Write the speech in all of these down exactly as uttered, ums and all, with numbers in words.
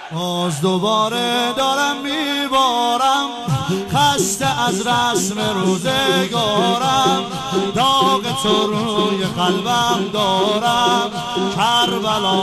باز دوباره دارم میبارم، خسته از رسم روزگارم، داغ تو روی قلبم دارم. کربلا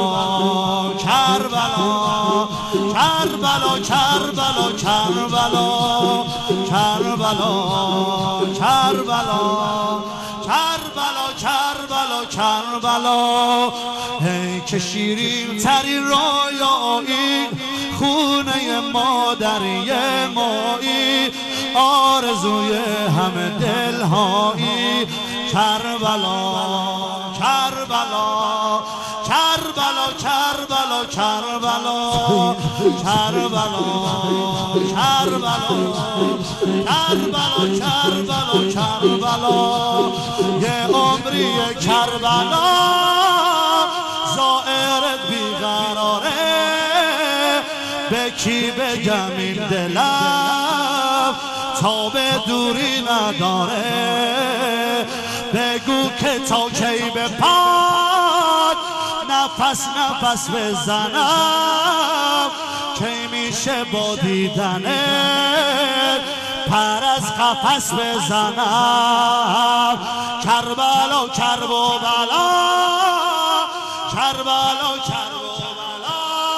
کربلا کربلا کربلا کربلا کربلا کربلا کربلا کربلا کربلا. ای که شیرین ترین رویایی، خونه مادری مایی، آرزوی همه دلهایی. کربلا کربلا کربلا کربلا کربلا کربلا کربلا کربلا کربلا کربلا. یه عمری کربلا زائرت بیقراره، به کی بگم این دلم تا به دوری نداره. بگو که تا کی به پاد نفس نفس بزنم، کی میشه با دیدنت پر از قفس بزنم. کربلا کرب و بلا کربلا کرب و بلا.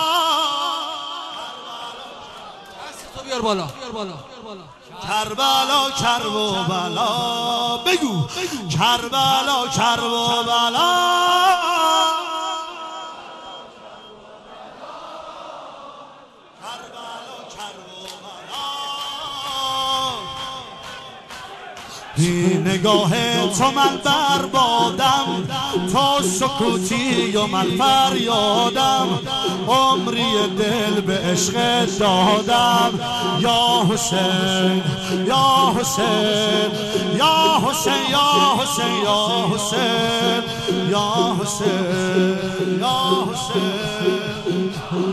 دست تو بیار بالا کربلا کرب و بلا. بگو کربلا کرب و بلا. بی نگاه تو من بربادم، تو سکوتی و من فریادم، عمری دل به عشق دادم. یا حسین یا حسین یا حسین یا حسین یا حسین یا حسین یا حسین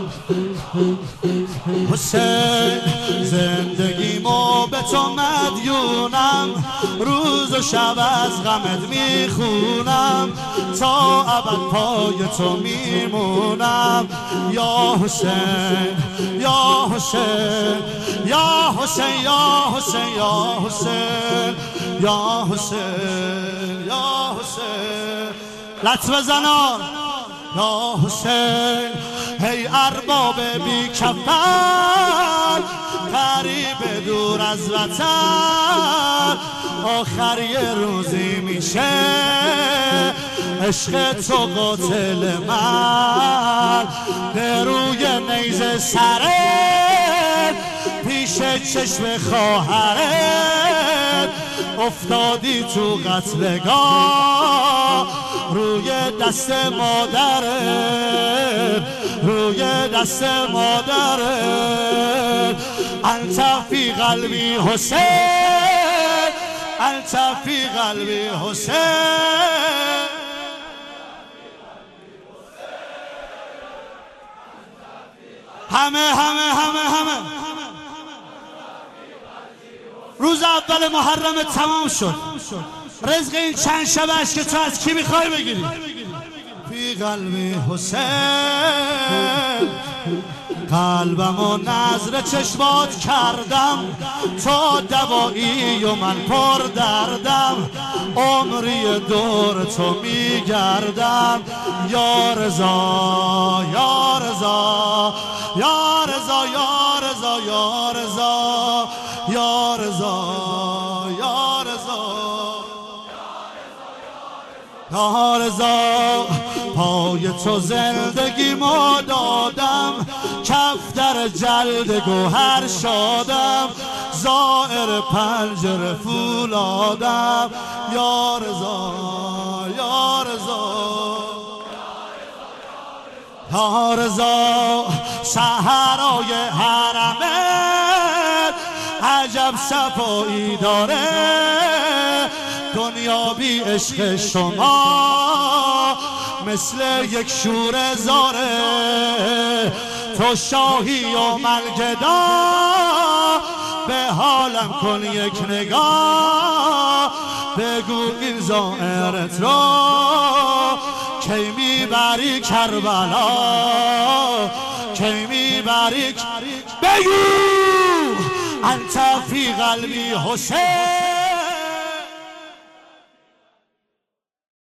حسین. زندگیمو به تو مدیونم، روز و شب از غمت میخونم، تا ابد پای تو میمونم. یا حسین یا حسین یا حسین یا حسین یا حسین یا حسین یا حسین. لطف بزنان یا حسین. هی ارباب بی کفن، غریب دور از وطن، آخر یه روزی میشه عشق تو قاتل من. به روی نیزه سرت پیش چشم خواهرت، افتادی تو قتلگاه روی دست مادرت، روی دست مادرت. انت فی قلبی حسین، انت فی قلبی حسین. همه همه همه همه روز اول محرم تمام شد. رزق این چند شبش که تو از کی میخوای بگیری؟ فی قلبی حسین. قلبم و نظر چشمات کردم، تا دوایی و من پر دردم، عمری دور تو میگردم. یا رضا یا رضا یا رضا یا رضا یا رضا یا رضا یا رضا یا رضا. پای تو زندگی ما دادم، کفتر جلد گوهر شادم، زائر پنجره فولادم. یا رضا یا رضا یا رضا. صحرای حرمت عجب صفایی داره، دنیا بی عشق شما مثل یک شوره زاره. تو شاهی و من گدا، به حالم کن یک نگاه. بگو این زائرت را کی میبری کربلا، کی میبری بگو انت فی قلبی حسین